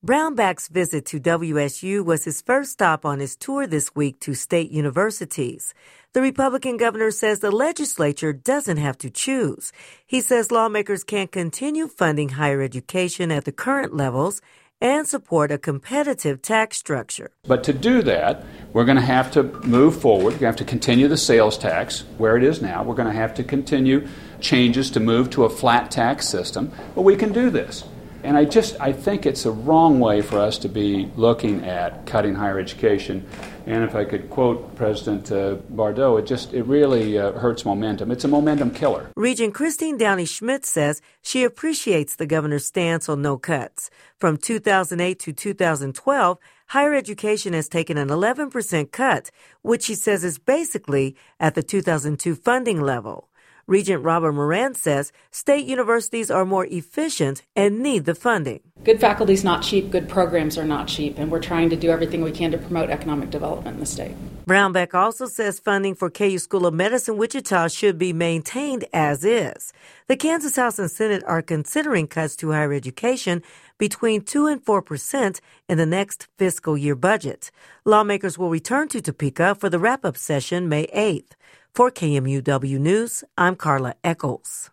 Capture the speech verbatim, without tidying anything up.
Brownback's visit to W S U was his first stop on his tour this week to state universities. The Republican governor says the legislature doesn't have to choose. He says lawmakers can't continue funding higher education at the current levels and support a competitive tax structure. But to do that, we're going to have to move forward. We're going to have to continue the sales tax where it is now. We're going to have to continue changes to move to a flat tax system. But we can do this. And I just, I think it's a wrong way for us to be looking at cutting higher education. And if I could quote President uh, Bardot, it just, it really uh, hurts momentum. It's a momentum killer. Regent Christine Downey Schmidt says she appreciates the governor's stance on no cuts. From two thousand eight to two thousand twelve, higher education has taken an eleven percent cut, which she says is basically at the two thousand two funding level. Regent Robert Moran says state universities are more efficient and need the funding. Good faculty is not cheap, good programs are not cheap, and we're trying to do everything we can to promote economic development in the state. Brownback also says funding for K U School of Medicine Wichita should be maintained as is. The Kansas House and Senate are considering cuts to higher education between two and four percent in the next fiscal year budget. Lawmakers will return to Topeka for the wrap-up session May eighth. For K M U W News, I'm Carla Eccles.